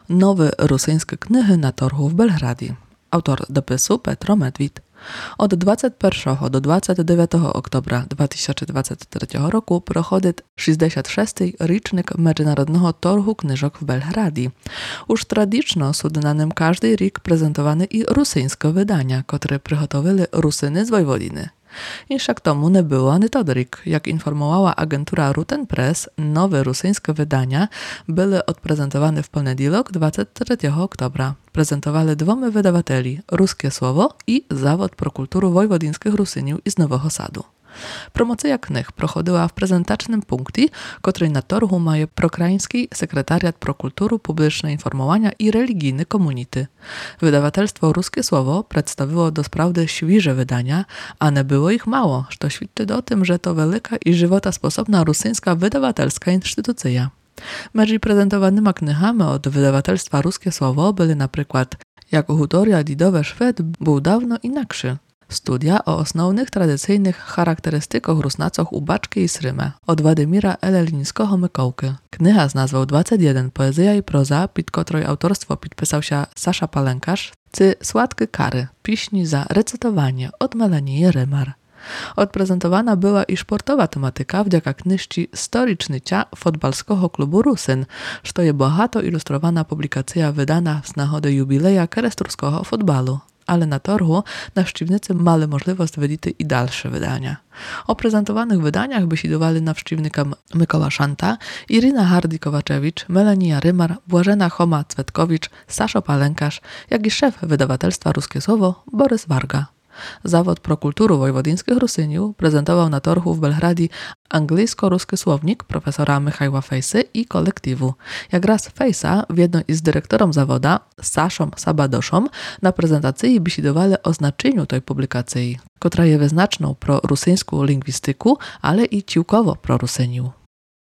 Nowy rosyjskie knihy na torhu w Belgradzie. Autor dopisu Petro Medwid. Od 21 do 29 oktobra 2023 roku проходить 66-й річник Міжнародного торгу книжок в Белграді. Уж традиційно суднаним кожний рік презентовані і русинське видання, które przygotowili Rusyny z Wojwodiny. Inszak tomu nie było ani todryk. Jak informowała agentura Ruten Press, nowe rosyjskie wydania były odprezentowane w poniedziałek 23 oktobra. Prezentowali dwoma wydawateli, Ruskie Słowo i Zawod pro kulturu wojwodyńskich Rusyniów z Nowego Sadu. Promocja knih prochodziła w prezentacznym punkcie, który na torgu ma Prokraiński Sekretariat pro kulturu, publiczne informowania i religijne komunity. Wydawatelstwo Ruskie Słowo przedstawiło do sprawdy świeże wydania, a nie było ich mało, co świadczy o tym, że to wielka i żywotosposobna rosyjska wydawatelska instytucja. Między prezentowanymi knihami od wydawatelstwa Ruskie Słowo były na przykład Jak hutoria didowe Szwed był dawno inakszy. Studia o osnovnych tradycyjnych charakterystykach rusnacach u Baczki i Sryme od Władimira Elelińskiego Mykołki. Kniha z nazwą 21 Poezja i proza, pід котрою autorstwo podpisał się Sasza Palenkarz, cy Słodkie kary, piśni za recytowanie od Melenii Rymar. Odprezentowana była i sportowa tematyka wdzięka knyżci Storyczny cia fotbalskiego klubu Rusyn, co je bogato ilustrowana publikacja wydana z nagody jubileja kerestruskiego futbalu. Ale na torgu nawściwnicy mali możliwość widzieć i dalsze wydania. O prezentowanych wydaniach besiedowali nawściwnikom Mykoła Szanta, Irina Hardy-Kowaczewicz, Melania Rymar, Błażena Choma-Cwetkowicz, Saszo Palenkarz, jak i szef wydawatelstwa Ruskie Słowo Borys Warga. Zawod pro kulturu wojwodyńskich Rusyniów prezentował na torgu w Belgradzie angielsko-ruski słownik profesora Michała Fejsy i kolektywu. Jak raz Fejsa w jedną z dyrektorem zawoda, Saszą Sabadoszą, na prezentacji besiedowali o znaczeniu tej publikacji, która jest wyznaczną pro rusyńską lingwistyku, ale i ciłkowo pro Rusyniów.